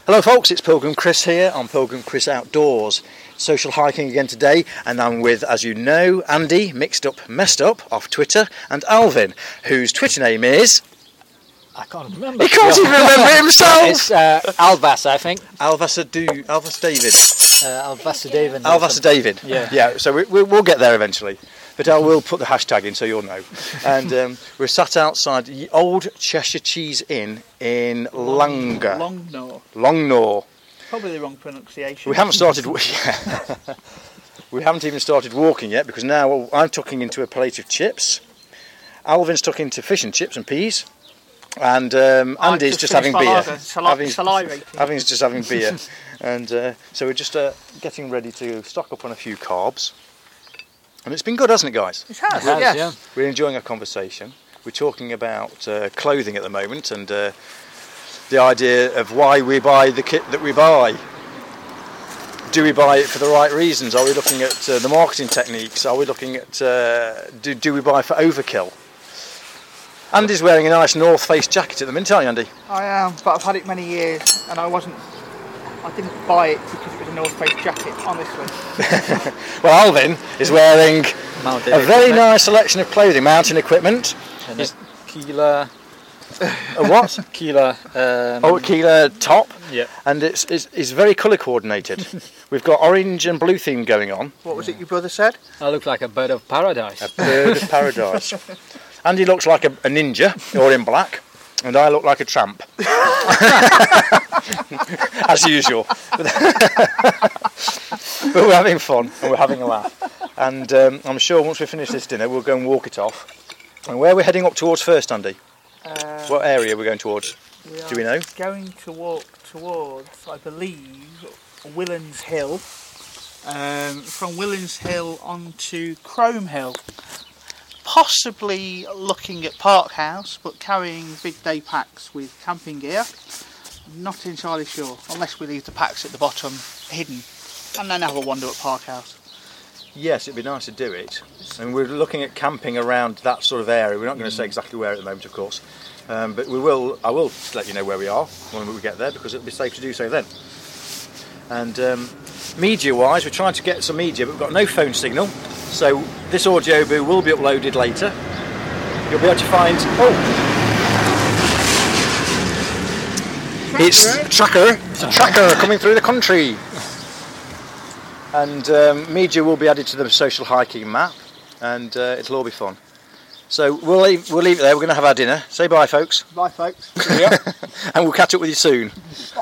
Hello folks, it's Pilgrim Chris here on Pilgrim Chris Outdoors. Social hiking again today, and I'm with, as you know, Andy, messed up, off Twitter, and Alvin, whose Twitter name is... I can't remember. He can't even remember it himself! It's Alvas, I think. Alvasa David. Alvas David. Yeah, so we'll get there eventually. But I will put the hashtag in so you'll know. And we're sat outside the Old Cheshire Cheese Inn in Langer. Longnaw. Probably the wrong pronunciation. We haven't started. We haven't even started walking yet because now I'm tucking into a plate of chips. Alvin's tucking into fish and chips and peas, and Andy's just having beer. Alvin's just having beer, and so we're just getting ready to stock up on a few carbs. And it's been good, hasn't it, guys? It has, yes. Yeah. We're enjoying our conversation. We're talking about clothing at the moment and the idea of why we buy the kit that we buy. Do we buy it for the right reasons? Are we looking at the marketing techniques? Are we looking at do we buy for overkill? Andy's wearing a nice North Face jacket at the minute, aren't you, Andy? I am, but I've had it many years and I didn't buy it because it was a North Face jacket, honestly. Well, Alvin is wearing a very nice selection of clothing, mountain equipment. And a Keeler. A what? Keeler. A Keeler top. Yeah. And it's very colour coordinated. We've got orange and blue theme going on. What was it your brother said? I look like a bird of paradise. A bird of paradise. Andy looks like a ninja, or in black, and I look like a tramp. As usual. But we're having fun and we're having a laugh. And I'm sure once we finish this dinner, we'll go and walk it off. And where we're heading up towards first, Andy? What area are we going towards? Do we know? Going to walk towards, I believe, Willans Hill. From Willans Hill onto Crome Hill. Possibly looking at Park House, but carrying big day packs with camping gear. Not entirely sure, unless we leave the packs at the bottom hidden and then have a wander at Park House. Yes, it'd be nice to do it. And we're looking at camping around that sort of area. We're not going to say exactly where at the moment, of course. But I will let you know where we are when we get there because it'll be safe to do so then. And media-wise, we're trying to get some media, but we've got no phone signal. So this audio boo will be uploaded later. You'll be able to find... It's a tracker coming through the country. And media will be added to the social hiking map, and it'll all be fun. So we'll leave it there. We're going to have our dinner. Say bye, folks. Bye, folks. And we'll catch up with you soon.